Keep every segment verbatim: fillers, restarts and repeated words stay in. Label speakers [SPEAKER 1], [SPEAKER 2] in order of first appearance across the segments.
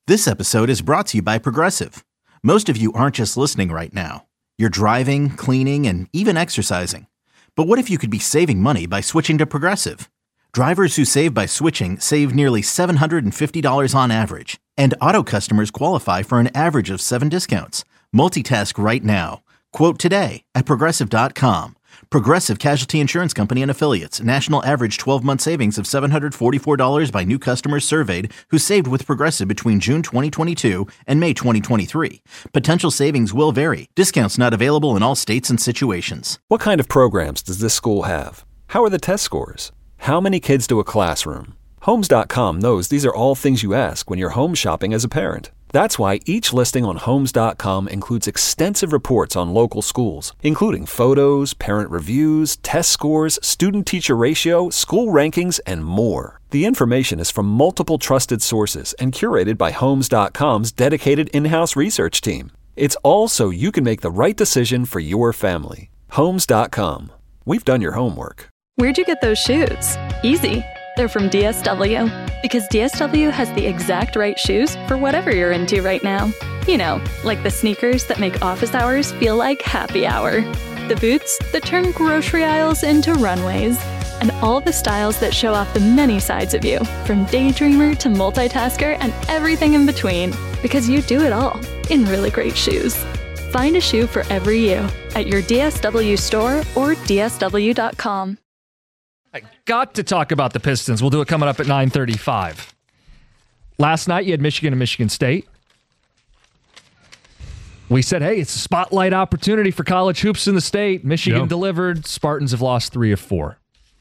[SPEAKER 1] This episode is brought to you by Progressive. Most of you aren't just listening right now. You're driving, cleaning, and even exercising. But what if you could be saving money by switching to Progressive? Drivers who save by switching save nearly seven hundred fifty dollars on average. And auto customers qualify for an average of seven discounts. Multitask right now. Quote today at Progressive dot com. Progressive Casualty Insurance Company and Affiliates. National average twelve-month savings of seven hundred forty-four dollars by new customers surveyed who saved with Progressive between June twenty twenty-two and May twenty twenty-three. Potential savings will vary. Discounts not available in all states and situations.
[SPEAKER 2] What kind of programs does this school have? How are the test scores? How many kids do a classroom? Homes dot com knows these are all things you ask when you're home shopping as a parent. That's why each listing on Homes dot com includes extensive reports on local schools, including photos, parent reviews, test scores, student-teacher ratio, school rankings, and more. The information is from multiple trusted sources and curated by Homes dot com's dedicated in-house research team. It's all so you can make the right decision for your family. Homes dot com. We've done your homework.
[SPEAKER 3] Where'd you get those shoes? Easy. They're from D S W. Because D S W has the exact right shoes for whatever you're into right now. You know, like the sneakers that make office hours feel like happy hour. The boots that turn grocery aisles into runways. And all the styles that show off the many sides of you, from daydreamer to multitasker and everything in between. Because you do it all in really great shoes. Find a shoe for every you at your D S W store or D S W dot com.
[SPEAKER 4] I got to talk about the Pistons. We'll do it coming up at nine thirty-five. Last night, you had Michigan and Michigan State. We said, hey, it's a spotlight opportunity for college hoops in the state. Michigan yep. delivered. Spartans have lost three of four.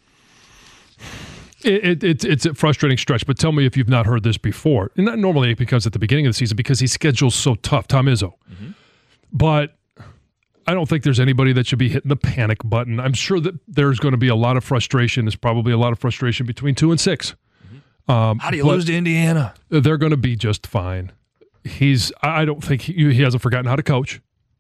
[SPEAKER 5] It, it, it, it's a frustrating stretch, but tell me if you've not heard this before. And not normally because at the beginning of the season, because his schedule's so tough, Tom Izzo. Mm-hmm. But I don't think there's anybody that should be hitting the panic button. I'm sure that there's going to be a lot of frustration. There's probably a lot of frustration between two and six. Mm-hmm. Um,
[SPEAKER 4] How do you lose to Indiana?
[SPEAKER 5] They're going to be just fine. He's. I don't think he, he hasn't forgotten how to coach,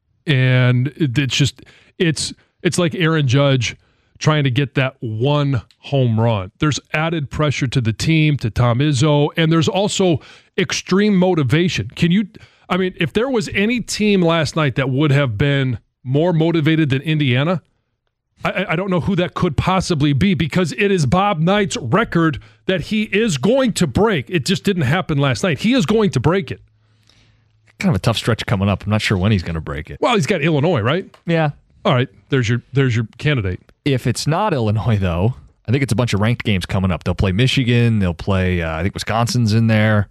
[SPEAKER 5] and it, it's just it's it's like Aaron Judge trying to get that one home run. There's added pressure to the team, to Tom Izzo, and there's also extreme motivation. Can you? I mean, if there was any team last night that would have been more motivated than Indiana, I, I don't know who that could possibly be, because it is Bob Knight's record that he is going to break. It just didn't happen last night. He is going to break it.
[SPEAKER 4] Kind of a tough stretch coming up. I'm not sure when he's going to break it.
[SPEAKER 5] Well, he's got Illinois, right?
[SPEAKER 4] Yeah.
[SPEAKER 5] All right. There's your there's your candidate.
[SPEAKER 4] If it's not Illinois, though, I think it's a bunch of ranked games coming up. They'll play Michigan. They'll play, uh, I think Wisconsin's in there.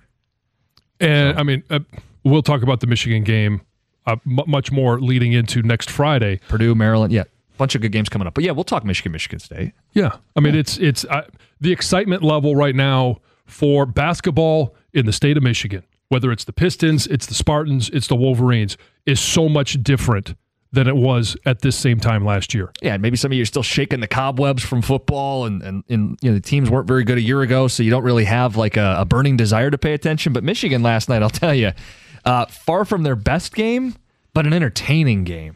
[SPEAKER 5] And,
[SPEAKER 4] so.
[SPEAKER 5] I mean, uh, we'll talk about the Michigan game Uh, m- much more leading into next Friday.
[SPEAKER 4] Purdue, Maryland, yeah, bunch of good games coming up. But yeah, we'll talk Michigan, Michigan State.
[SPEAKER 5] Yeah, I mean
[SPEAKER 4] yeah.
[SPEAKER 5] it's it's uh, the excitement level right now for basketball in the state of Michigan. Whether it's the Pistons, it's the Spartans, it's the Wolverines, is so much different than it was at this same time last year.
[SPEAKER 4] Yeah, and maybe some of you are still shaking the cobwebs from football, and and, and you know the teams weren't very good a year ago, so you don't really have like a, a burning desire to pay attention. But Michigan last night, I'll tell you. Uh, far from their best game, but an entertaining game.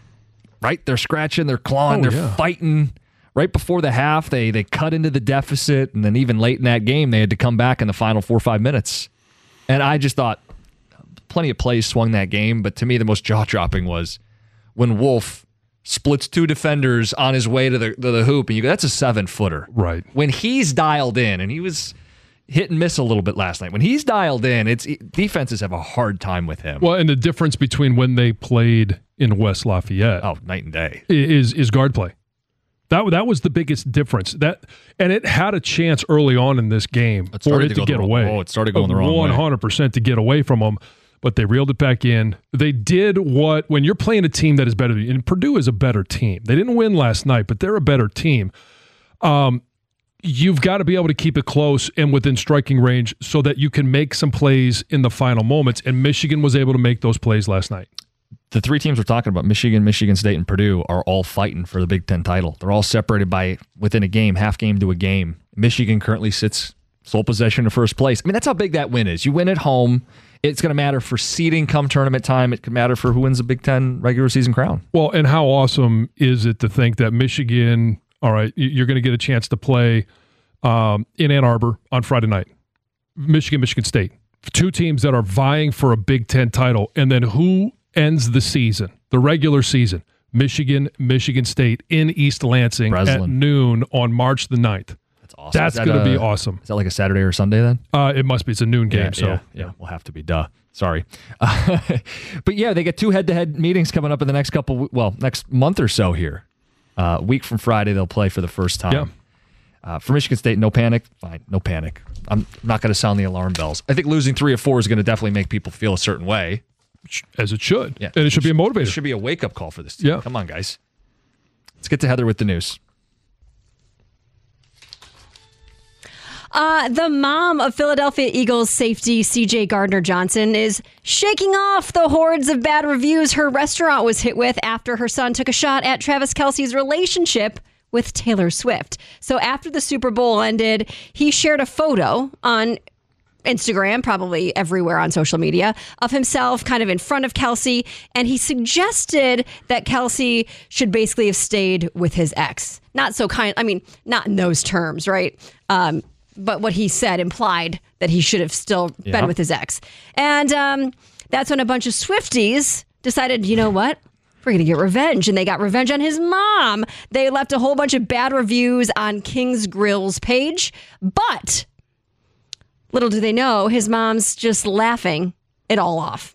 [SPEAKER 4] Right? They're scratching, they're clawing,
[SPEAKER 5] oh,
[SPEAKER 4] they're
[SPEAKER 5] yeah.
[SPEAKER 4] fighting. Right before the half, they they cut into the deficit, and then even late in that game, they had to come back in the final four or five minutes. And I just thought, plenty of plays swung that game, but to me, the most jaw-dropping was when Wolf splits two defenders on his way to the, to the hoop, and you go, that's a seven-footer.
[SPEAKER 5] Right.
[SPEAKER 4] When he's dialed in, and he was hit and miss a little bit last night. When he's dialed in, it's defenses have a hard time with him.
[SPEAKER 5] Well, and the difference between when they played in West Lafayette,
[SPEAKER 4] oh, night and day,
[SPEAKER 5] is is guard play. That that was the biggest difference. That and it had a chance early on in this game
[SPEAKER 4] it
[SPEAKER 5] for it
[SPEAKER 4] to,
[SPEAKER 5] to get
[SPEAKER 4] wrong,
[SPEAKER 5] away.
[SPEAKER 4] Oh, it started going the wrong way.
[SPEAKER 5] one hundred percent to get away from them, but they reeled it back in. They did what when you're playing a team that is better than you, and Purdue is a better team. They didn't win last night, but they're a better team. Um. You've got to be able to keep it close and within striking range so that you can make some plays in the final moments, and Michigan was able to make those plays last night.
[SPEAKER 4] The three teams we're talking about, Michigan, Michigan State, and Purdue, are all fighting for the Big Ten title. They're all separated by within a game, half game to a game. Michigan currently sits sole possession of first place. I mean, that's how big that win is. You win at home, it's going to matter for seeding come tournament time. It could matter for who wins the Big Ten regular season crown.
[SPEAKER 5] Well, and how awesome is it to think that Michigan... All right, you're going to get a chance to play um, in Ann Arbor on Friday night. Michigan, Michigan State. two teams that are vying for a Big Ten title, and then who ends the season, the regular season? Michigan, Michigan State in East Lansing
[SPEAKER 4] Breslin.
[SPEAKER 5] at noon on March the ninth.
[SPEAKER 4] That's awesome.
[SPEAKER 5] That's
[SPEAKER 4] Is that
[SPEAKER 5] going to
[SPEAKER 4] a-
[SPEAKER 5] be awesome.
[SPEAKER 4] Is that like a Saturday or Sunday then?
[SPEAKER 5] Uh, it must be. It's a noon game.
[SPEAKER 4] Yeah,
[SPEAKER 5] so
[SPEAKER 4] yeah, yeah, we'll have to be. Duh. Sorry. Uh, but yeah, they get two head-to-head meetings coming up in the next couple, well, next month or so here. Uh, a week from Friday, they'll play for the first time.
[SPEAKER 5] Yeah.
[SPEAKER 4] Uh, for Michigan State, no panic. Fine, no panic. I'm not going to sound the alarm bells. I think losing three or four is going to definitely make people feel a certain way.
[SPEAKER 5] as it should.
[SPEAKER 4] Yeah,
[SPEAKER 5] And it should be a motivator.
[SPEAKER 4] It should be a wake-up call for this team.
[SPEAKER 5] Yeah.
[SPEAKER 4] Come on, guys. Let's get to Heather with the news.
[SPEAKER 6] Uh, the mom of Philadelphia Eagles safety C J Gardner-Johnson is shaking off the hordes of bad reviews her restaurant was hit with after her son took a shot at Travis Kelce's relationship with Taylor Swift. So after the Super Bowl ended, he shared a photo on Instagram, probably everywhere on social media, of himself kind of in front of Kelce, and he suggested that Kelce should basically have stayed with his ex. Not so kind, I mean, not in those terms, right? Um, but what he said implied that he should have still
[SPEAKER 4] Yeah.
[SPEAKER 6] been with his ex. And um, that's when a bunch of Swifties decided, you know what? We're going to get revenge. And they got revenge on his mom. They left a whole bunch of bad reviews on King's Grill's page. But little do they know, his mom's just laughing it all off.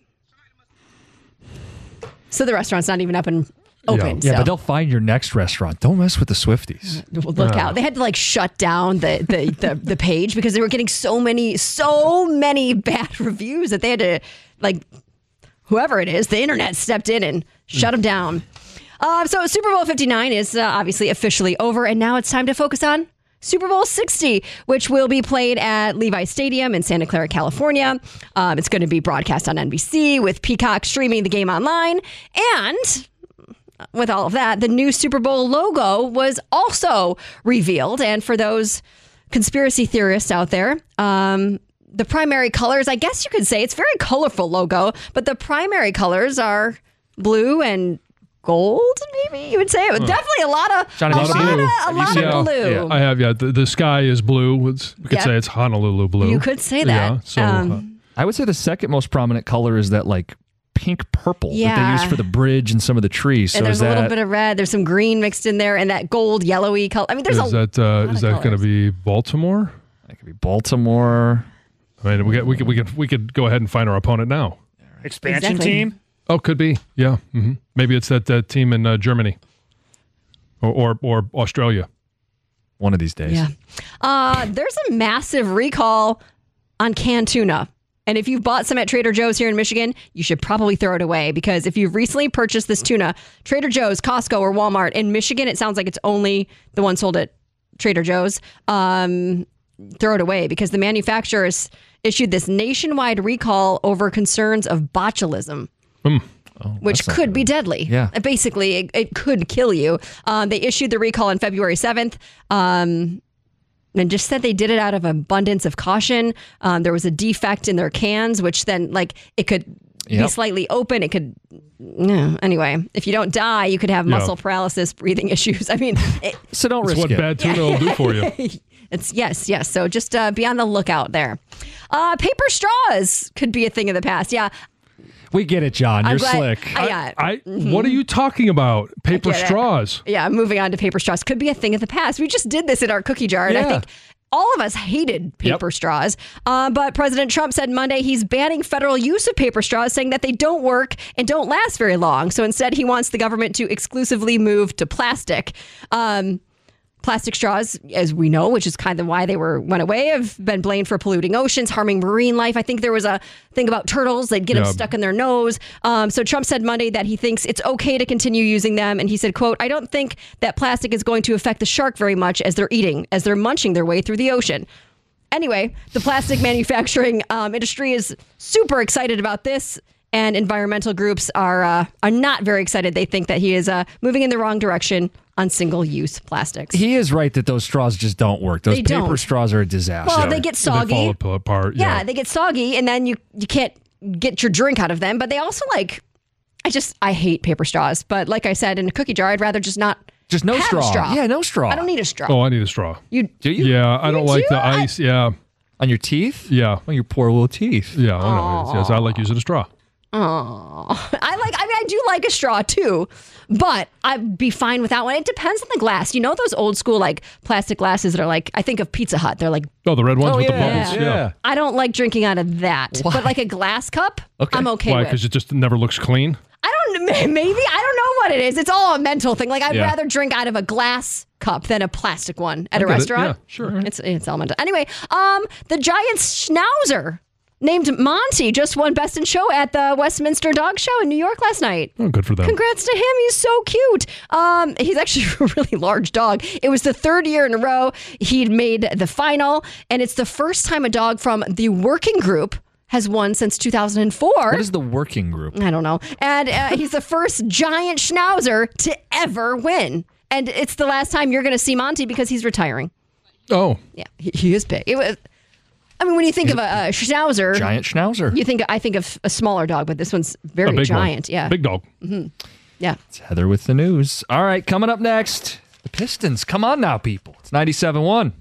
[SPEAKER 6] So the restaurant's not even up and open.
[SPEAKER 4] Yeah,
[SPEAKER 6] so.
[SPEAKER 4] but they'll find your next restaurant. Don't mess with the Swifties.
[SPEAKER 6] Look out. They had to like shut down the, the, the, the page because they were getting so many, so many bad reviews that they had to, like, whoever it is, the internet stepped in and shut them down. Uh, so Super Bowl fifty-nine is uh, obviously officially over, and now it's time to focus on Super Bowl sixty, which will be played at Levi Stadium in Santa Clara, California. Um, it's going to be broadcast on N B C with Peacock streaming the game online. And with all of that, the new Super Bowl logo was also revealed. And for those conspiracy theorists out there, um, the primary colors, I guess you could say, it's a very colorful logo, but the primary colors are blue and gold, maybe you would say. It was definitely a lot of,
[SPEAKER 4] Johnny,
[SPEAKER 6] a
[SPEAKER 4] have you
[SPEAKER 6] lot,
[SPEAKER 4] seen
[SPEAKER 6] of,
[SPEAKER 4] it?
[SPEAKER 6] a
[SPEAKER 4] Have you
[SPEAKER 6] lot
[SPEAKER 4] seen
[SPEAKER 6] of
[SPEAKER 4] it?
[SPEAKER 6] blue.
[SPEAKER 4] Yeah.
[SPEAKER 5] I have, yeah. The, the sky is blue. It's, we could
[SPEAKER 6] Yeah.
[SPEAKER 5] say it's Honolulu blue.
[SPEAKER 6] You could say that.
[SPEAKER 5] Yeah, so,
[SPEAKER 6] Um,
[SPEAKER 4] I would say the second most prominent color is that like pink purple that
[SPEAKER 6] Yeah.
[SPEAKER 4] they use for the bridge and some of the trees. So
[SPEAKER 6] and there's
[SPEAKER 4] is
[SPEAKER 6] a little
[SPEAKER 4] that,
[SPEAKER 6] bit of red. There's some green mixed in there, and that gold, yellowy color. I mean, there's
[SPEAKER 5] is
[SPEAKER 6] a
[SPEAKER 5] that uh,
[SPEAKER 6] lot
[SPEAKER 5] is
[SPEAKER 6] of
[SPEAKER 5] that going to
[SPEAKER 6] colors.
[SPEAKER 5] be Baltimore?
[SPEAKER 4] it could be Baltimore.
[SPEAKER 5] I mean, we, get, we could we could we could go ahead and find our opponent now.
[SPEAKER 7] Expansion
[SPEAKER 6] Exactly.
[SPEAKER 7] team?
[SPEAKER 5] Oh, could be. Yeah. hmm Maybe it's that, that team in uh, Germany or, or or Australia.
[SPEAKER 4] One of these days.
[SPEAKER 6] Yeah. Uh, there's a massive recall on canned tuna. And if you've bought some at Trader Joe's here in Michigan, you should probably throw it away because if you've recently purchased this tuna, Trader Joe's, Costco, or Walmart, in Michigan, it sounds like it's only the one sold at Trader Joe's. Um, throw it away because the manufacturers issued this nationwide recall over concerns of botulism.
[SPEAKER 5] Hmm.
[SPEAKER 6] Which
[SPEAKER 4] that's not
[SPEAKER 6] could
[SPEAKER 4] good.
[SPEAKER 6] be deadly.
[SPEAKER 4] Yeah.
[SPEAKER 6] Uh, Basically, it, it could kill you. Um, they issued the recall on February seventh um, and just said they did it out of abundance of caution. Um, there was a defect in their cans, which then, like, it could be
[SPEAKER 4] Yep.
[SPEAKER 6] slightly open. It could, yeah. Anyway, if you don't die, you could have
[SPEAKER 5] Yeah.
[SPEAKER 6] muscle paralysis, breathing issues. I mean, it,
[SPEAKER 4] So don't
[SPEAKER 5] That's
[SPEAKER 4] risk
[SPEAKER 5] what
[SPEAKER 4] it.
[SPEAKER 5] bad tuna will do for you.
[SPEAKER 6] it's yes, yes. So just uh, be on the lookout there. Uh, paper straws could be a thing of the past. Yeah.
[SPEAKER 4] We get it, John. You're
[SPEAKER 6] I'm glad-
[SPEAKER 4] slick.
[SPEAKER 6] I, yeah.
[SPEAKER 5] I what are you talking about? Paper
[SPEAKER 6] get it.
[SPEAKER 5] straws.
[SPEAKER 6] Yeah, moving on to paper straws could be a thing of the past. We just did this in our cookie jar, and I
[SPEAKER 4] Yeah.
[SPEAKER 6] think all of us hated paper
[SPEAKER 4] Yep.
[SPEAKER 6] straws. Uh, but President Trump said Monday he's banning federal use of paper straws, saying that they don't work and don't last very long. So instead, he wants the government to exclusively move to plastic. Um, Plastic straws, as we know, which is kind of why they were went away, have been blamed for polluting oceans, harming marine life. I think there was a thing about turtles; they'd get
[SPEAKER 5] Yeah.
[SPEAKER 6] them stuck in their nose. Um, so Trump said Monday that he thinks it's okay to continue using them, and he said, "quote I don't think that plastic is going to affect the shark very much as they're eating, as they're munching their way through the ocean." Anyway, the plastic manufacturing um, industry is super excited about this. And environmental groups are uh, are not very excited. They think that he is uh, moving in the wrong direction on single-use plastics.
[SPEAKER 4] He is right that those straws just don't work. Those
[SPEAKER 6] They
[SPEAKER 4] paper
[SPEAKER 6] don't.
[SPEAKER 4] straws are a disaster.
[SPEAKER 6] Well, they get soggy.
[SPEAKER 5] They fall apart.
[SPEAKER 6] yeah,
[SPEAKER 5] Yeah.
[SPEAKER 6] they get soggy, and then you you can't get your drink out of them. But they also like, I just I hate paper straws. But like I said, in a cookie jar, I'd rather just not
[SPEAKER 4] just no
[SPEAKER 6] have
[SPEAKER 4] straw.
[SPEAKER 6] a straw.
[SPEAKER 4] Yeah, no straw.
[SPEAKER 6] I don't need a straw.
[SPEAKER 5] Oh, I need a straw.
[SPEAKER 6] You
[SPEAKER 4] Do you?
[SPEAKER 5] Yeah, I
[SPEAKER 6] You
[SPEAKER 5] don't like
[SPEAKER 6] do?
[SPEAKER 5] the
[SPEAKER 6] I-
[SPEAKER 5] ice. Yeah.
[SPEAKER 4] On your teeth?
[SPEAKER 5] Yeah.
[SPEAKER 4] On your poor little teeth.
[SPEAKER 5] Yeah, I know. Yes, I like using a straw.
[SPEAKER 6] Oh, I like, I mean, I do like a straw too, but I'd be fine with that one. It depends on the glass. You know, those old school like plastic glasses that are like, I think of Pizza Hut. They're like,
[SPEAKER 5] Oh, the red ones
[SPEAKER 4] Oh,
[SPEAKER 5] with
[SPEAKER 4] yeah,
[SPEAKER 5] the bubbles.
[SPEAKER 4] yeah.
[SPEAKER 5] Yeah.
[SPEAKER 6] I don't like drinking out of that,
[SPEAKER 4] Why?
[SPEAKER 6] but like a glass cup,
[SPEAKER 4] Okay.
[SPEAKER 6] I'm okay
[SPEAKER 5] Why?
[SPEAKER 6] with.
[SPEAKER 5] Because it just never looks clean?
[SPEAKER 6] I don't, maybe, I don't know what it is. It's all a mental thing. Like I'd
[SPEAKER 4] Yeah.
[SPEAKER 6] rather drink out of a glass cup than a plastic one at a
[SPEAKER 5] get it.
[SPEAKER 6] restaurant.
[SPEAKER 5] Yeah, sure.
[SPEAKER 6] It's, it's all mental. Anyway, um, the giant schnauzer named Monty just won Best in Show at the Westminster Dog Show in New York last night.
[SPEAKER 5] Oh, good for them.
[SPEAKER 6] Congrats to him. He's so cute. Um, he's actually a really large dog. It was the third year in a row he'd made the final, and it's the first time a dog from the working group has won since two thousand four.
[SPEAKER 4] What is the working group?
[SPEAKER 6] I don't know. And uh, he's the first giant schnauzer to ever win. And it's the last time you're going to see Monty because he's retiring.
[SPEAKER 5] Oh.
[SPEAKER 6] Yeah, he, he is big. It was, I mean, when you think of a, a schnauzer,
[SPEAKER 4] Giant schnauzer.
[SPEAKER 6] you think I think of a smaller dog, but this one's
[SPEAKER 5] A
[SPEAKER 6] very
[SPEAKER 5] big
[SPEAKER 6] giant.
[SPEAKER 5] one.
[SPEAKER 6] Yeah,
[SPEAKER 5] Big dog.
[SPEAKER 6] yeah.
[SPEAKER 4] It's Heather with the news. All right, coming up next, the Pistons. Come on now, people. It's ninety-seven one.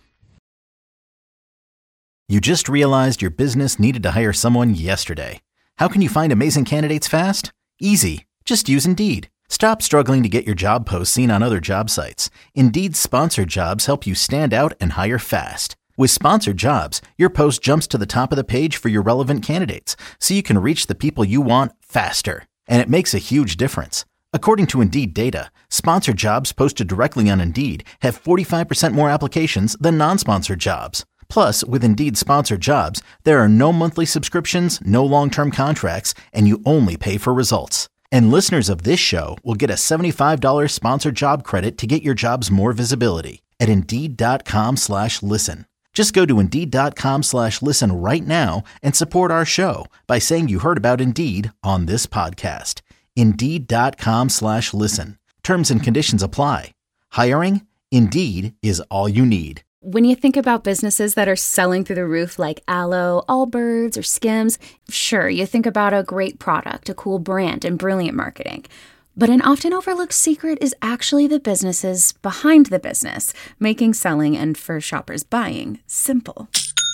[SPEAKER 1] You just realized your business needed to hire someone yesterday. How can you find amazing candidates fast? Easy. Just use Indeed. Stop struggling to get your job posts seen on other job sites. Indeed's sponsored jobs help you stand out and hire fast. With sponsored jobs, your post jumps to the top of the page for your relevant candidates, so you can reach the people you want faster. And it makes a huge difference. According to Indeed data, sponsored jobs posted directly on Indeed have forty-five percent more applications than non-sponsored jobs. Plus, with Indeed sponsored jobs, there are no monthly subscriptions, no long-term contracts, and you only pay for results. And listeners of this show will get a seventy-five dollars sponsored job credit to get your jobs more visibility at Indeed.com slash listen. Just go to Indeed.com slash listen right now and support our show by saying you heard about Indeed on this podcast. Indeed.com slash listen. Terms and conditions apply. Hiring? Indeed is all you need.
[SPEAKER 7] When you think about businesses that are selling through the roof like Aloe, Allbirds, or Skims, sure, you think about a great product, a cool brand, and brilliant marketing. But an often overlooked secret is actually the businesses behind the business, making selling and, for shoppers, buying simple.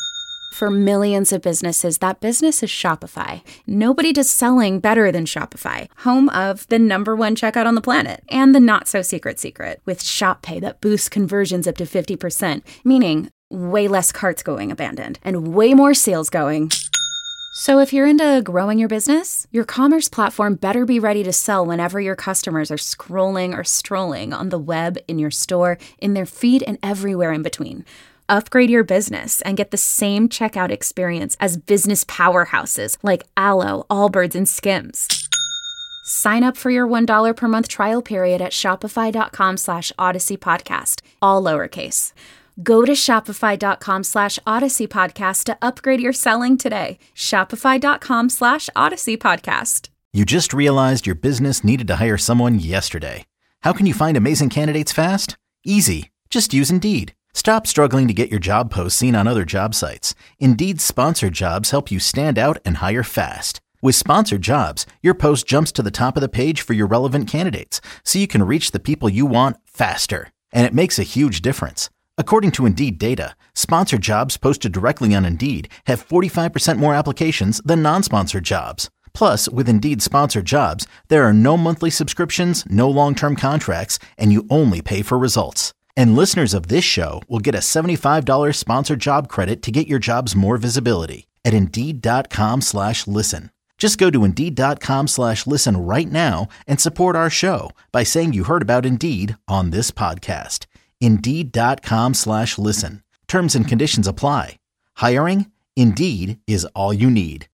[SPEAKER 7] For millions of businesses, that business is Shopify. Nobody does selling better than Shopify, home of the number one checkout on the planet, and the not-so-secret secret, with Shop Pay that boosts conversions up to fifty percent, meaning way less carts going abandoned, and way more sales going. So if you're into growing your business, your commerce platform better be ready to sell whenever your customers are scrolling or strolling on the web, in your store, in their feed, and everywhere in between. Upgrade your business and get the same checkout experience as business powerhouses like Aloe, Allbirds, and Skims. Sign up for your one dollar per month trial period at shopify.com slash Odyssey Podcast, all lowercase. Go to shopify.com slash Odyssey Podcast to upgrade your selling today. Shopify.com slash Odyssey Podcast.
[SPEAKER 1] You just realized your business needed to hire someone yesterday. How can you find amazing candidates fast? Easy. Just use Indeed. Stop struggling to get your job posts seen on other job sites. Indeed's sponsored jobs help you stand out and hire fast. With sponsored jobs, your post jumps to the top of the page for your relevant candidates, so you can reach the people you want faster. And it makes a huge difference. According to Indeed data, sponsored jobs posted directly on Indeed have forty-five percent more applications than non-sponsored jobs. Plus, with Indeed sponsored jobs, there are no monthly subscriptions, no long-term contracts, and you only pay for results. And listeners of this show will get a seventy-five dollars sponsored job credit to get your jobs more visibility at Indeed.com slash listen. Just go to Indeed.com slash listen right now and support our show by saying you heard about Indeed on this podcast. Indeed.com slash listen. Terms and conditions apply. Hiring? Indeed is all you need.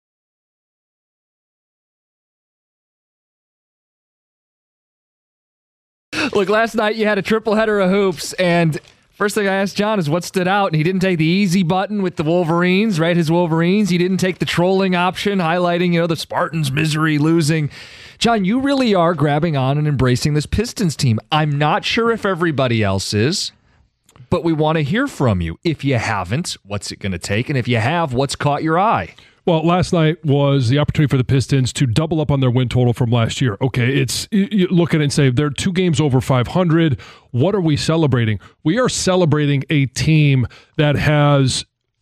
[SPEAKER 4] Look, last night you had a triple header of hoops, and first thing I asked John is what stood out, and he didn't take the easy button with the Wolverines, right? His Wolverines. He didn't take the trolling option, highlighting, you know, the Spartans' misery losing. John, you really are grabbing on and embracing this Pistons team. I'm not sure if everybody else is, but we want to hear from you. If you haven't, what's it going to take? And if you have, what's caught your eye?
[SPEAKER 5] Well, last night was the opportunity for the Pistons to double up on their win total from last year. Okay, it's you look at it and say they're two games over five hundred. What are we celebrating? We are celebrating a team that has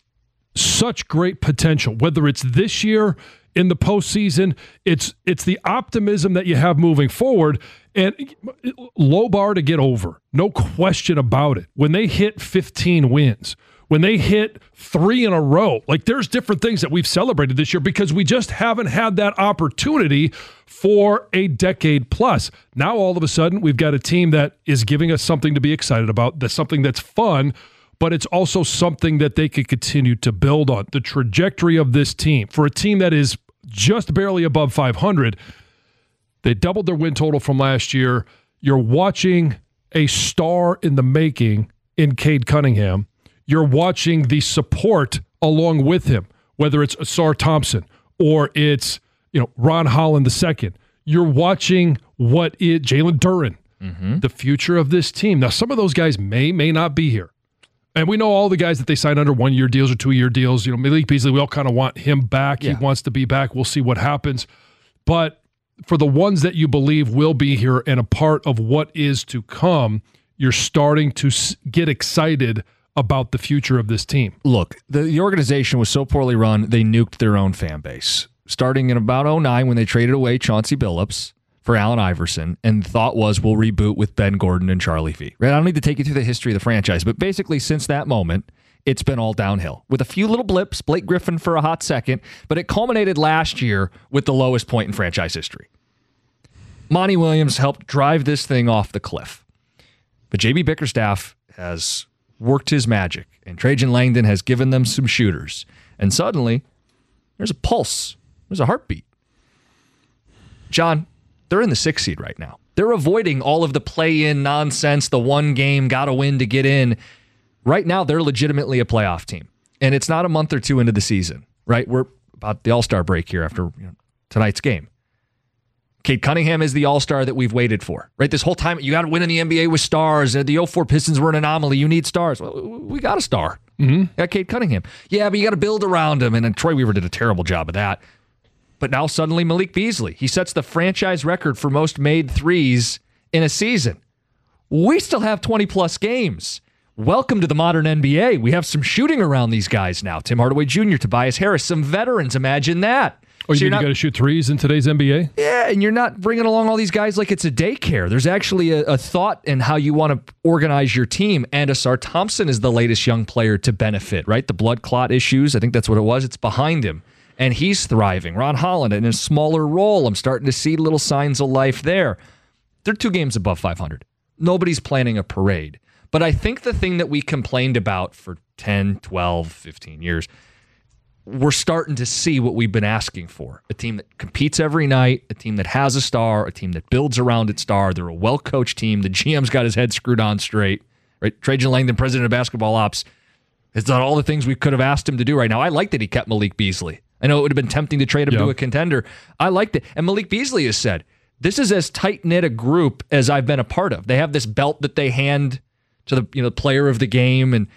[SPEAKER 5] such great potential, whether it's this year in the postseason. It's it's the optimism that you have moving forward, and low bar to get over, no question about it. When they hit fifteen wins, when they hit three in a row, like there's different things that we've celebrated this year because we just haven't had that opportunity for a decade plus. Now all of a sudden we've got a team that is giving us something to be excited about, that's something that's fun, but it's also something that they could continue to build on. The trajectory of this team, for a team that is just barely above five hundred, they doubled their win total from last year. You're watching a star in the making in Cade Cunningham. You're watching the support along with him, whether it's Asar Thompson or it's, you know, Ron Holland the second. You're watching what it Jalen Duren, mm-hmm. the future of this team. Now, some of those guys may, may not be here. And we know all the guys that they signed under one-year deals or two-year deals. You know, Malik Beasley, we all kind of want him back. Yeah. He wants to be back. We'll see what happens. But for the ones that you believe will be here and a part of what is to come, you're starting to get excited about the future of this team.
[SPEAKER 4] Look, the, the organization was so poorly run, they nuked their own fan base. Starting in about oh nine when they traded away Chauncey Billups for Allen Iverson, and the thought was we'll reboot with Ben Gordon and Charlie V. Right? I don't need to take you through the history of the franchise, but basically since that moment, it's been all downhill. With a few little blips, Blake Griffin for a hot second, but it culminated last year with the lowest point in franchise history. Monty Williams helped drive this thing off the cliff. But J B Bickerstaff has worked his magic, and Trajan Langdon has given them some shooters. And suddenly, there's a pulse. There's a heartbeat. John, they're in the sixth seed right now. They're avoiding all of the play-in nonsense, the one game, gotta win to get in. Right now, they're legitimately a playoff team. And it's not a month or two into the season, right? We're about the All-Star break here after you know, tonight's game. Cade Cunningham is the all-star that we've waited for, right? This whole time, you got to win in the N B A with stars. The oh four Pistons were an anomaly. You need stars. Well, we got a star. Mm-hmm. Got Cade Cunningham. Yeah, but you got to build around him, and then Troy Weaver did a terrible job of that. But now suddenly Malik Beasley, he sets the franchise record for most made threes in a season. We still have twenty-plus games. Welcome to the modern N B A. We have some shooting around these guys now. Tim Hardaway Junior, Tobias Harris, some veterans. Imagine that.
[SPEAKER 5] Oh,
[SPEAKER 4] so
[SPEAKER 5] you got to shoot threes in today's N B A?
[SPEAKER 4] Yeah, and you're not bringing along all these guys like it's a daycare. There's actually a, a thought in how you want to organize your team. And Asar Thompson is the latest young player to benefit, right? The blood clot issues, I think that's what it was. It's behind him. And he's thriving. Ron Holland in a smaller role. I'm starting to see little signs of life there. They're two games above five hundred. Nobody's planning a parade. But I think the thing that we complained about for ten, twelve, fifteen years, we're starting to see what we've been asking for. A team that competes every night, a team that has a star, a team that builds around its star. They're a well-coached team. The G M's got his head screwed on straight. Right? Trajan Langdon, president of basketball ops, has done all the things we could have asked him to do right now. I like that he kept Malik Beasley. I know it would have been tempting to trade him yep. to a contender. I liked it. And Malik Beasley has said, this is as tight-knit a group as I've been a part of. They have this belt that they hand to the you know player of the game, and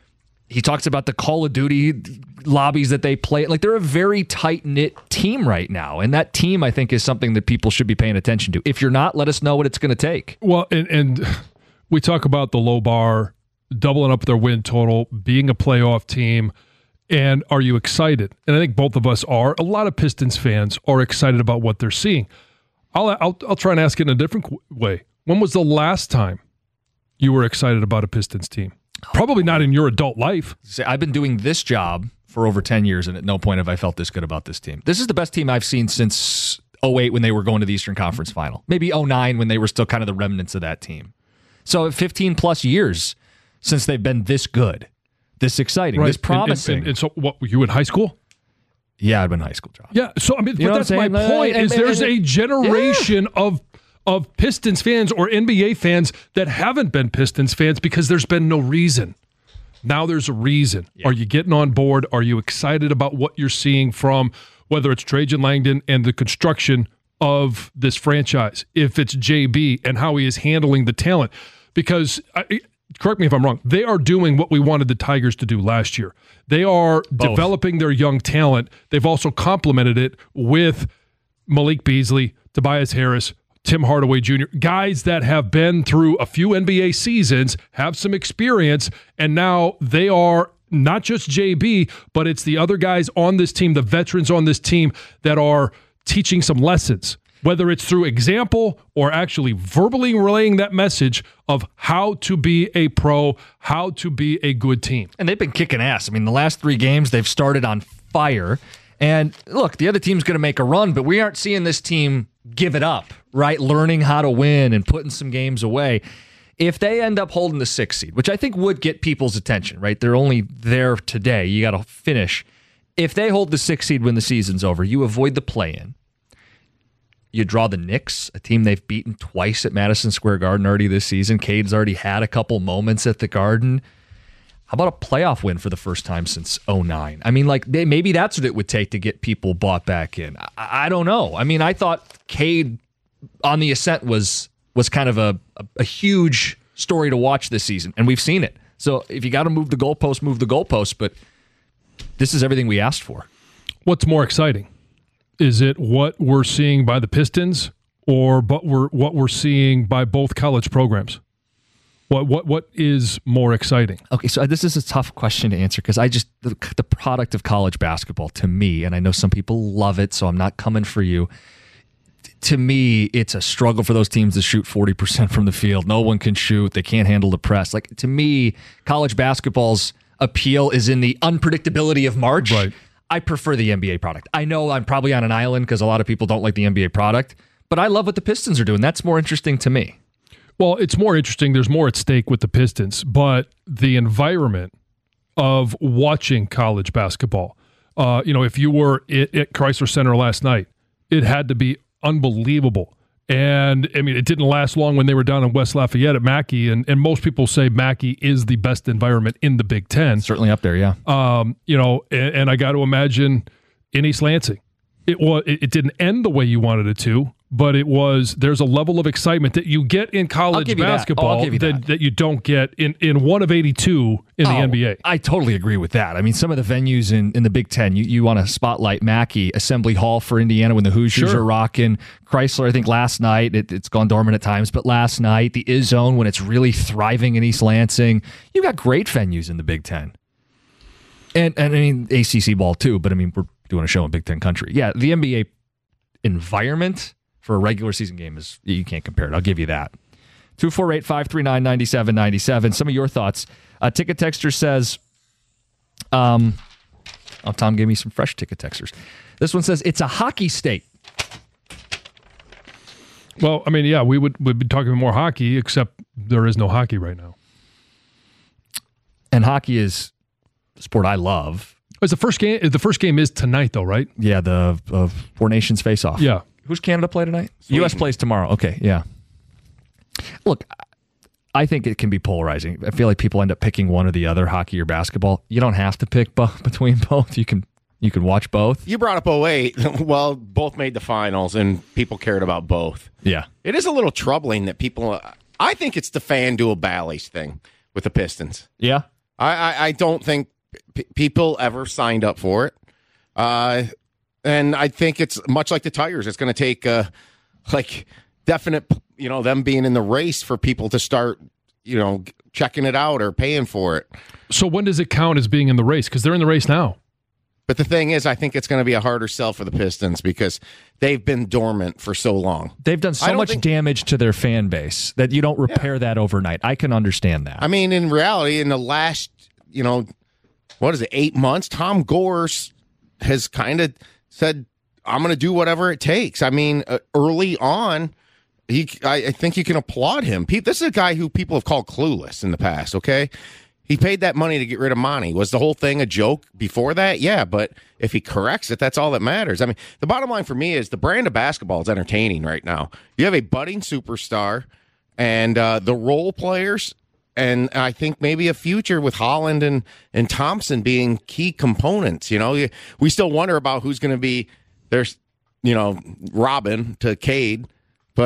[SPEAKER 4] he talks about the Call of Duty lobbies that they play. Like, they're a very tight-knit team right now, and that team, I think, is something that people should be paying attention to. If you're not, let us know what it's going to take.
[SPEAKER 5] Well, and, and we talk about the low bar, doubling up their win total, being a playoff team, and are you excited? And I think both of us are. A lot of Pistons fans are excited about what they're seeing. I'll I'll, I'll try and ask it in a different way. When was the last time you were excited about a Pistons team? Probably not in your adult life.
[SPEAKER 4] I've been doing this job for over ten years, and at no point have I felt this good about this team. This is the best team I've seen since oh eight when they were going to the Eastern Conference Final. Maybe oh nine when they were still kind of the remnants of that team. So fifteen-plus years since they've been this good, this exciting, right. this promising.
[SPEAKER 5] And, and, and so what, were you in high school?
[SPEAKER 4] Yeah, I'd been in high school, John.
[SPEAKER 5] Yeah, so I mean, you but that's my point, is there's a generation yeah. of of Pistons fans or N B A fans that haven't been Pistons fans because there's been no reason. Now there's a reason. Yeah. Are you getting on board? Are you excited about what you're seeing from whether it's Trajan Langdon and the construction of this franchise? If it's J B and how he is handling the talent. Because, I, correct me if I'm wrong, they are doing what we wanted the Tigers to do last year. They are Both. developing their young talent. They've also complemented it with Malik Beasley, Tobias Harris, Tim Hardaway Junior, guys that have been through a few N B A seasons, have some experience, and now they are not just J B, but it's the other guys on this team, the veterans on this team that are teaching some lessons, whether it's through example or actually verbally relaying that message of how to be a pro, how to be a good team.
[SPEAKER 4] And they've been kicking ass. I mean, the last three games, they've started on fire. And look, the other team's going to make a run, but we aren't seeing this team give it up, right? Learning how to win and putting some games away. If they end up holding the sixth seed, which I think would get people's attention, right? They're only there today. You got to finish. If they hold the sixth seed when the season's over, you avoid the play-in. You draw the Knicks, a team they've beaten twice at Madison Square Garden already this season. Cade's already had a couple moments at the Garden. How about a playoff win for the first time since oh nine? I mean, like, they, maybe that's what it would take to get people bought back in. I, I don't know. I mean, I thought Cade on the ascent was was kind of a, a, a huge story to watch this season, and we've seen it. So if you got to move the goalpost, move the goalpost, but this is everything we asked for.
[SPEAKER 5] What's more exciting? Is it what we're seeing by the Pistons or but we're, what we're seeing by both college programs? What what What is more exciting?
[SPEAKER 4] Okay, so this is a tough question to answer because I just, the, the product of college basketball to me, and I know some people love it, so I'm not coming for you. To me, it's a struggle for those teams to shoot forty percent from the field. No one can shoot. They can't handle the press. Like, to me, college basketball's appeal is in the unpredictability of March.
[SPEAKER 5] Right.
[SPEAKER 4] I prefer the N B A product. I know I'm probably on an island because a lot of people don't like the N B A product, but I love what the Pistons are doing. That's more interesting to me.
[SPEAKER 5] Well, it's more interesting. There's more at stake with the Pistons, but the environment of watching college basketball, uh, you know, if you were at, at Chrysler Center last night, it had to be unbelievable. And, I mean, it didn't last long when they were down in West Lafayette at Mackey, and, and most people say Mackey is the best environment in the Big Ten.
[SPEAKER 4] Certainly up there, yeah.
[SPEAKER 5] Um, you know, and, and I got to imagine in East Lansing, it, was, it, it didn't end the way you wanted it to, but it was, there's a level of excitement that you get in college basketball
[SPEAKER 4] that. Oh,
[SPEAKER 5] that.
[SPEAKER 4] that.
[SPEAKER 5] that you don't get in, in one of eighty-two in
[SPEAKER 4] oh,
[SPEAKER 5] the N B A.
[SPEAKER 4] I totally agree with that. I mean, some of the venues in, in the Big Ten, you, you want to spotlight Mackey, Assembly Hall for Indiana when the Hoosiers
[SPEAKER 5] Sure.
[SPEAKER 4] are rocking. Chrysler, I think last night, it, it's gone dormant at times, but last night, the I-Zone when it's really thriving in East Lansing. You got great venues in the Big Ten. And, and I mean, A C C ball too, but I mean, we're doing a show in Big Ten country. Yeah, the N B A environment for a regular season game is, you can't compare it. I'll give you that. two four eight, five three nine, nine seven nine seven. Some of your thoughts. Uh, ticket texter says, um, oh, Tom gave me some fresh ticket texters. This one says, it's a hockey state.
[SPEAKER 5] Well, I mean, yeah, we would we'd be talking more hockey, except there is no hockey right now.
[SPEAKER 4] And hockey is a sport I love.
[SPEAKER 5] Is the first game? The first game is tonight, though, right?
[SPEAKER 4] Yeah, the uh, Four Nations face-off.
[SPEAKER 5] Yeah.
[SPEAKER 4] Who's Canada play tonight? U S plays tomorrow. Okay, yeah. Look, I think it can be polarizing. I feel like people end up picking one or the other, hockey or basketball. You don't have to pick bo- between both. You can you can watch both.
[SPEAKER 8] You brought up oh eight. Well, both made the finals, and people cared about both.
[SPEAKER 4] Yeah.
[SPEAKER 8] It is a little troubling that people... I think it's the FanDuel Bally's thing with the Pistons.
[SPEAKER 4] Yeah?
[SPEAKER 8] I, I, I don't think p- people ever signed up for it. Uh, and I think it's much like the Tigers. It's going to take, uh, like, definite, you know, them being in the race for people to start, you know, checking it out or paying for it.
[SPEAKER 5] So when does it count as being in the race? Because they're in the race now.
[SPEAKER 8] But the thing is, I think it's going to be a harder sell for the Pistons because they've been dormant for so long.
[SPEAKER 4] They've done so much think, damage to their fan base that you don't repair yeah. that overnight. I can understand that.
[SPEAKER 8] I mean, in reality, in the last, you know, what is it, eight months, Tom Gores has kind of said, I'm going to do whatever it takes. I mean, uh, early on, he, I, I think you can applaud him. This is a guy who people have called clueless in the past, okay? He paid that money to get rid of Monty. Was the whole thing a joke before that? Yeah, but if he corrects it, that's all that matters. I mean, the bottom line for me is the brand of basketball is entertaining right now. You have a budding superstar and uh, the role players, and I think maybe a future with Holland and, and Thompson being key components. You know, we still wonder about who's going to be there's, you know, Robin to Cade, but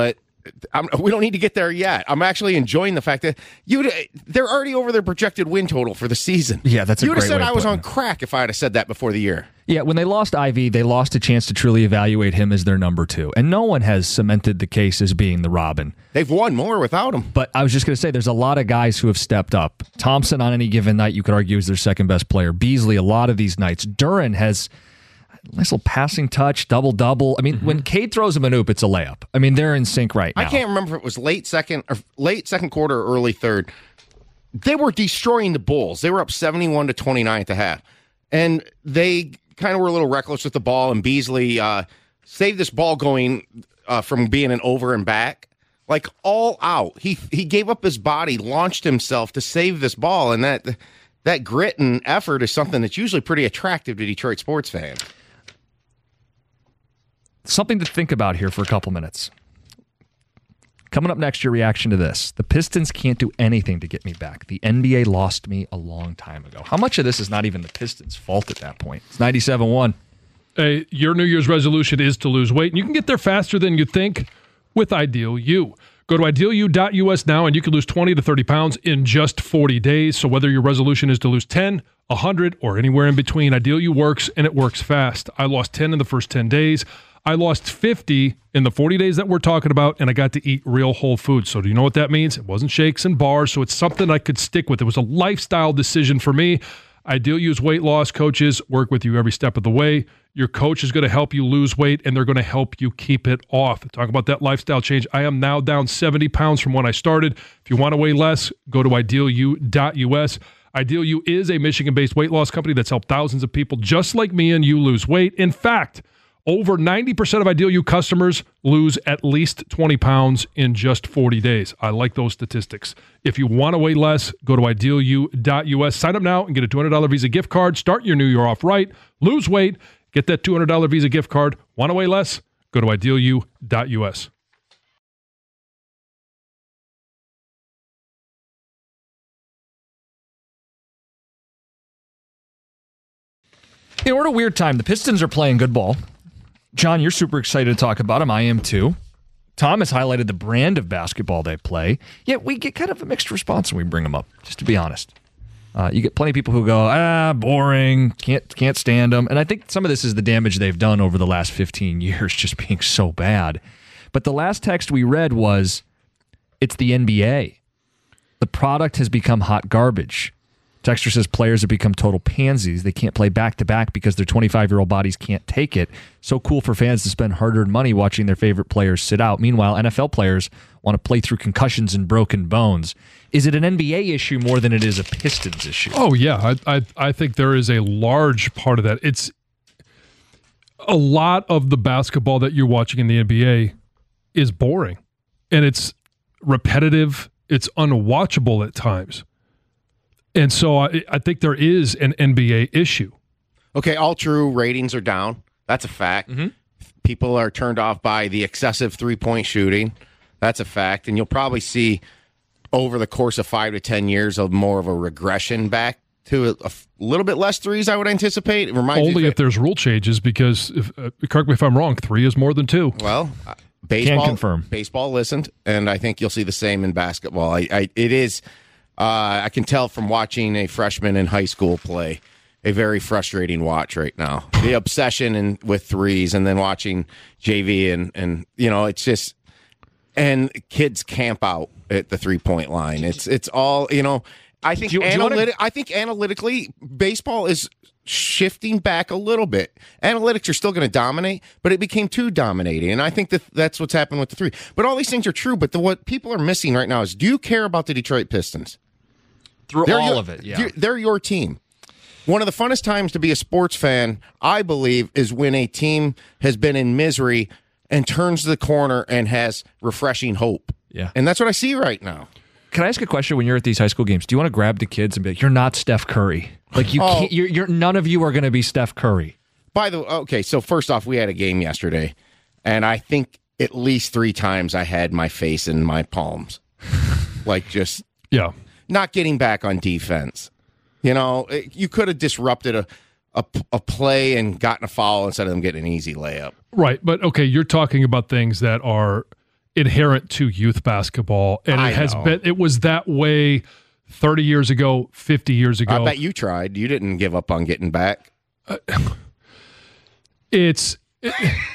[SPEAKER 8] I'm, we don't need to get there yet. I'm actually enjoying the fact that you they're already over their projected win total for the season.
[SPEAKER 4] Yeah, that's a
[SPEAKER 8] you would have
[SPEAKER 4] great
[SPEAKER 8] said
[SPEAKER 4] way
[SPEAKER 8] I
[SPEAKER 4] of
[SPEAKER 8] was on
[SPEAKER 4] putting it.
[SPEAKER 8] crack if I had said that before the year.
[SPEAKER 4] Yeah, when they lost Ivy, they lost a chance to truly evaluate him as their number two. And no one has cemented the case as being the Robin.
[SPEAKER 8] They've won more without him.
[SPEAKER 4] But I was just going to say, there's a lot of guys who have stepped up. Thompson on any given night, you could argue, is their second best player. Beasley, a lot of these nights. Duran has a nice little passing touch, double-double. I mean, mm-hmm. when Cade throws him an oop, it's a layup. I mean, they're in sync right now.
[SPEAKER 8] I can't remember if it was late second or late second quarter or early third. They were destroying the Bulls. They were up seventy-one to twenty-nine at the half. And they kind of were a little reckless with the ball, and Beasley uh, saved this ball going uh, from being an over and back, like all out. He he gave up his body, launched himself to save this ball, and that that grit and effort is something that's usually pretty attractive to Detroit sports fans.
[SPEAKER 4] Something to think about here for a couple minutes. Coming up next, your reaction to this. The Pistons can't do anything to get me back. The N B A lost me a long time ago. How much of this is not even the Pistons' fault at that point? It's ninety-seven one.
[SPEAKER 5] Hey, your New Year's resolution is to lose weight, and you can get there faster than you think with Ideal U. Go to ideal u dot u s now, and you can lose twenty to thirty pounds in just forty days. So whether your resolution is to lose ten, one hundred, or anywhere in between, Ideal U works, and it works fast. I lost ten in the first ten days. I lost fifty in the forty days that we're talking about, and I got to eat real whole food. So do you know what that means? It wasn't shakes and bars, so it's something I could stick with. It was a lifestyle decision for me. Ideal U's weight loss coaches work with you every step of the way. Your coach is going to help you lose weight, and they're going to help you keep it off. Talk about that lifestyle change. I am now down seventy pounds from when I started. If you want to weigh less, go to ideal u dot u s. Ideal U is a Michigan-based weight loss company that's helped thousands of people just like me and you lose weight. In fact, over ninety percent of Ideal U customers lose at least twenty pounds in just forty days. I like those statistics. If you want to weigh less, go to ideal u dot u s. Sign up now and get a two hundred dollars Visa gift card. Start your new year off right. Lose weight. Get that two hundred dollars Visa gift card. Want to weigh less? Go to ideal u dot u s.
[SPEAKER 4] You know, we're at a weird time. The Pistons are playing good ball. John, you're super excited to talk about them. I am too. Tom has highlighted the brand of basketball they play. Yet we get kind of a mixed response when we bring them up, just to be honest. Uh, you get plenty of people who go, ah, boring, can't can't stand them. And I think some of this is the damage they've done over the last fifteen years, just being so bad. But the last text we read was, it's the N B A. The product has become hot garbage. Texter says players have become total pansies. They can't play back-to-back because their twenty-five-year-old bodies can't take it. So cool for fans to spend hard-earned money watching their favorite players sit out. Meanwhile, N F L players want to play through concussions and broken bones. Is it an N B A issue more than it is a Pistons issue?
[SPEAKER 5] Oh, yeah. I, I, I think there is a large part of that. It's a lot of the basketball that you're watching in the N B A is boring, and it's repetitive. It's unwatchable at times. And so I, I think there is an N B A issue.
[SPEAKER 8] Okay, all true. Ratings are down. That's a fact. Mm-hmm. People are turned off by the excessive three-point shooting. That's a fact. And you'll probably see over the course of five to ten years of more of a regression back to a, a little bit less threes, I would anticipate. It reminds
[SPEAKER 5] Only
[SPEAKER 8] you
[SPEAKER 5] if there's rule changes, because, if, uh, correct me if I'm wrong, three is more than two.
[SPEAKER 8] Well, uh, baseball,
[SPEAKER 4] can confirm.
[SPEAKER 8] Baseball listened, and I think you'll see the same in basketball. I, I, it is... Uh, I can tell from watching a freshman in high school play, a very frustrating watch right now. The obsession in, with threes, and then watching J V, and, and you know, it's just, and kids camp out at the three point line. It's it's all, you know. I think
[SPEAKER 4] do you,
[SPEAKER 8] analytic,
[SPEAKER 4] do you wanna...
[SPEAKER 8] I think analytically, baseball is shifting back a little bit. Analytics are still going to dominate, but it became too dominating, and I think that that's what's happened with the three. But all these things are true. But the, what people are missing right now is: do you care about the Detroit Pistons?
[SPEAKER 4] Through
[SPEAKER 8] they're
[SPEAKER 4] all
[SPEAKER 8] your,
[SPEAKER 4] of it, yeah.
[SPEAKER 8] They're your team. One of the funnest times to be a sports fan, I believe, is when a team has been in misery and turns the corner and has refreshing hope.
[SPEAKER 4] Yeah.
[SPEAKER 8] And that's what I see right now.
[SPEAKER 4] Can I ask a question? When you're at these high school games, do you want to grab the kids and be like, you're not Steph Curry? Like, you
[SPEAKER 8] oh,
[SPEAKER 4] can't, you're, you're, none of you are going to be Steph Curry.
[SPEAKER 8] By the way, okay, so first off, we had a game yesterday, and I think at least three times I had my face in my palms. Like, just...
[SPEAKER 5] Yeah.
[SPEAKER 8] Not getting back on defense. You know, you could have disrupted a, a, a play and gotten a foul instead of them getting an easy layup.
[SPEAKER 5] Right. But, okay, you're talking about things that are inherent to youth basketball, and
[SPEAKER 8] I
[SPEAKER 5] it has
[SPEAKER 8] know.
[SPEAKER 5] been. It was that way thirty years ago, fifty years ago.
[SPEAKER 8] I bet you tried. You didn't give up on getting back.
[SPEAKER 5] Uh, it's it,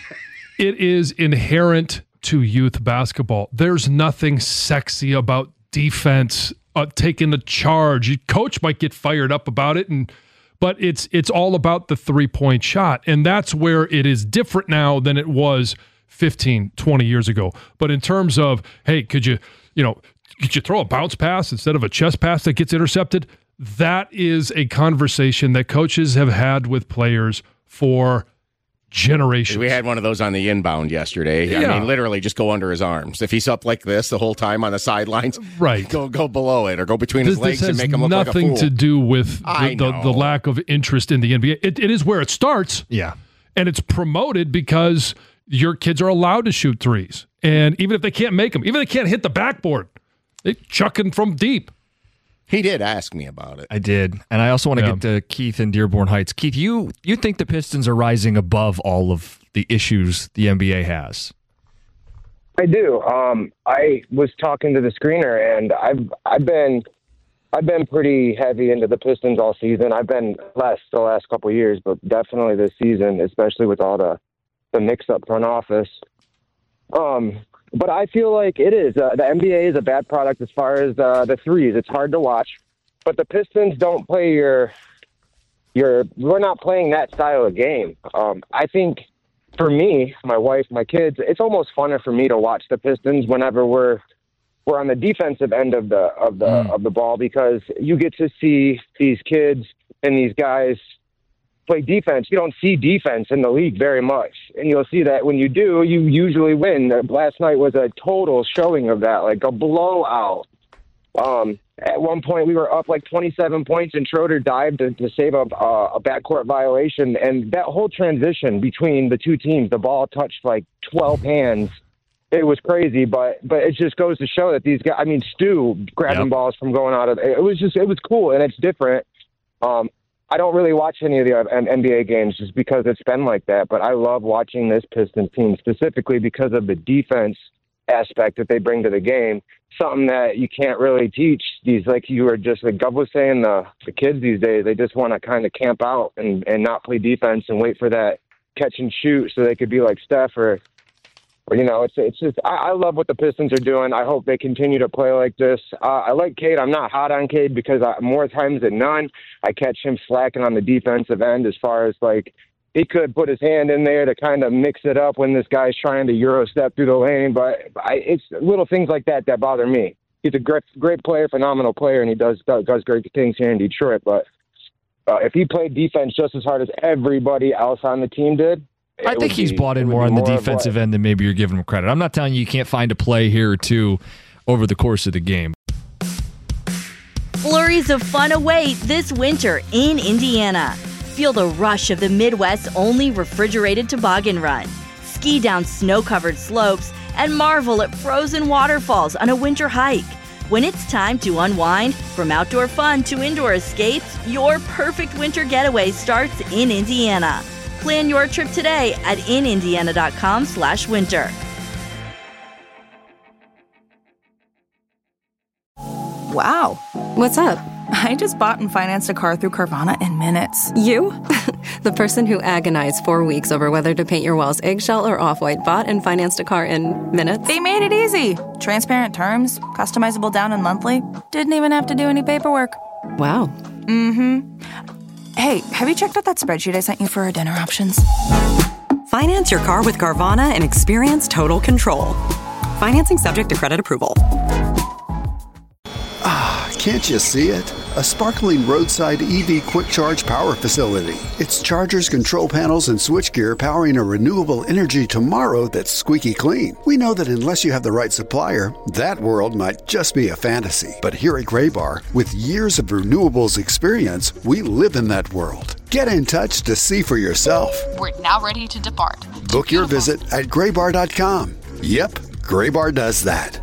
[SPEAKER 5] it is inherent to youth basketball. There's nothing sexy about defense, uh, taking the charge. Your coach might get fired up about it, and but it's it's all about the three-point shot, and that's where it is different now than it was fifteen, twenty years ago. But in terms of, hey, could you, you know, could you throw a bounce pass instead of a chest pass that gets intercepted? That is a conversation that coaches have had with players for generations.
[SPEAKER 8] We had one of those on the inbound yesterday.
[SPEAKER 5] Yeah.
[SPEAKER 8] I mean, literally just go under his arms. If he's up like this the whole time on the sidelines,
[SPEAKER 5] right,
[SPEAKER 8] go go below it or go between
[SPEAKER 5] this,
[SPEAKER 8] his legs
[SPEAKER 5] this
[SPEAKER 8] and make him look like a fool.
[SPEAKER 5] nothing to do with
[SPEAKER 8] I
[SPEAKER 5] the, the,
[SPEAKER 8] know.
[SPEAKER 5] the lack of interest in the N B A. It, it is where it starts.
[SPEAKER 4] Yeah.
[SPEAKER 5] And it's promoted because your kids are allowed to shoot threes. And even if they can't make them, even if they can't hit the backboard, they chuck them from deep.
[SPEAKER 8] He did ask me about it.
[SPEAKER 4] I did. And I also want to
[SPEAKER 5] Yeah.
[SPEAKER 4] get to Keith in Dearborn Heights. Keith, you you think the Pistons are rising above all of the issues the N B A has?
[SPEAKER 9] I do. Um, I was talking to the screener, and I've I've been I've been pretty heavy into the Pistons all season. I've been less the last couple of years, but definitely this season, especially with all the the mix-up front office. Um, but I feel like it is uh, the N B A is a bad product as far as uh, the threes. It's hard to watch, but the Pistons don't play your your. We're not playing that style of game. Um, I think. For me, my wife, my kids, it's almost funner for me to watch the Pistons whenever we're we're on the defensive end of the of the mm. of the ball, because you get to see these kids and these guys play defense. You don't see defense in the league very much, and you'll see that when you do, you usually win. Last night was a total showing of that, like a blowout. Um, at one point, we were up like twenty-seven points, and Schroeder dived to, to save a, a backcourt violation. And that whole transition between the two teams, the ball touched like twelve hands. It was crazy, but but it just goes to show that these guys. I mean, Stu grabbing
[SPEAKER 4] Yep.
[SPEAKER 9] balls from going out of it was just it was cool, and it's different. Um, I don't really watch any of the N B A games just because it's been like that, but I love watching this Pistons team specifically because of the defense aspect that they bring to the game. Something that you can't really teach these, like you were just, like Gov was saying, the, the kids these days, they just want to kind of camp out and, and not play defense and wait for that catch and shoot so they could be like Steph or, or you know, it's it's just, I, I love what the Pistons are doing. I hope they continue to play like this. Uh, I like Cade. I'm not hot on Cade because I, more times than none, I catch him slacking on the defensive end as far as like, he could put his hand in there to kind of mix it up when this guy's trying to Euro step through the lane. But I, it's little things like that that bother me. He's a great, great player, phenomenal player, and he does does, does great things here in Detroit. But uh, if he played defense just as hard as everybody else on the team did,
[SPEAKER 4] I think he's be, bought in more on the defensive end than maybe you're giving him credit. I'm not telling you you can't find a play here or two over the course of the game.
[SPEAKER 10] Flurries of fun await this winter in Indiana. Feel the rush of the Midwest's only refrigerated toboggan run. Ski down snow-covered slopes and marvel at frozen waterfalls on a winter hike. When it's time to unwind, from outdoor fun to indoor escapes, your perfect winter getaway starts in Indiana. Plan your trip today at inindiana.com slash winter.
[SPEAKER 11] Wow.
[SPEAKER 12] What's up?
[SPEAKER 11] I just bought and financed a car through Carvana in minutes.
[SPEAKER 12] You? The person who agonized four weeks over whether to paint your walls eggshell or off-white bought and financed a car in minutes?
[SPEAKER 11] They made it easy. Transparent terms, customizable down and monthly. Didn't even have to do any paperwork.
[SPEAKER 12] Wow.
[SPEAKER 11] Mm-hmm. Hey, have you checked out that spreadsheet I sent you for our dinner options?
[SPEAKER 13] Finance your car with Carvana and experience total control. Financing subject to credit approval.
[SPEAKER 14] Ah, can't you see it? A sparkling roadside E V quick charge power facility. It's chargers, control panels, and switchgear powering a renewable energy tomorrow that's squeaky clean. We know that unless you have the right supplier, that world might just be a fantasy. But here at Graybar, with years of renewables experience, we live in that world. Get in touch to see for yourself.
[SPEAKER 15] We're now ready to depart.
[SPEAKER 14] Book your visit at graybar dot com. Yep, Graybar does that.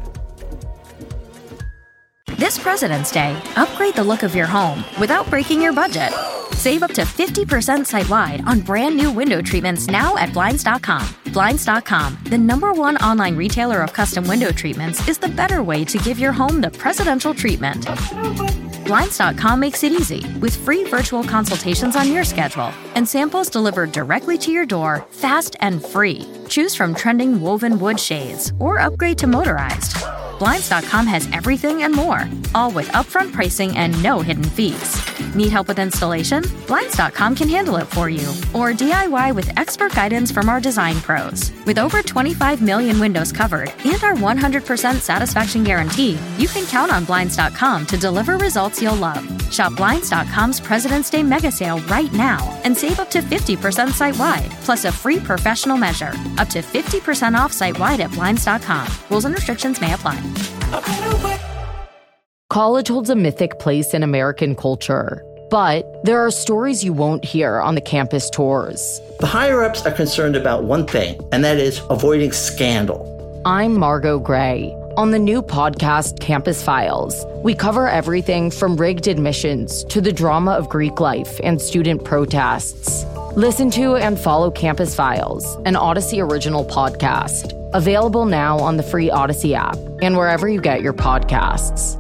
[SPEAKER 7] This President's Day, upgrade the look of your home without breaking your budget.
[SPEAKER 15] Save up to fifty percent site-wide on brand new window treatments now at Blinds dot com. Blinds dot com, the number one online retailer of custom window treatments, is the better way to give your home the presidential treatment. Blinds dot com makes it easy with free virtual consultations on your schedule and samples delivered directly to your door, fast and free. Choose from trending woven wood shades or upgrade to motorized. Blinds dot com has everything and more, all with upfront pricing and no hidden fees. Need help with installation? Blinds dot com can handle it for you. Or D I Y with expert guidance from our design pros. With over twenty-five million windows covered and our one hundred percent satisfaction guarantee, you can count on Blinds dot com to deliver results you'll love. Shop Blinds dot com's President's Day mega sale right now and save up to fifty percent site-wide, plus a free professional measure. Up to fifty percent off site-wide at Blinds dot com. Rules and restrictions may apply.
[SPEAKER 16] College holds a mythic place in American culture, but there are stories you won't hear on the campus tours.
[SPEAKER 17] The higher-ups are concerned about one thing, and that is avoiding scandal.
[SPEAKER 16] I'm Margot Gray. On the new podcast, Campus Files, we cover everything from rigged admissions to the drama of Greek life and student protests. Listen to and follow Campus Files, an Odyssey original podcast. Available now on the free Odyssey app and wherever you get your podcasts.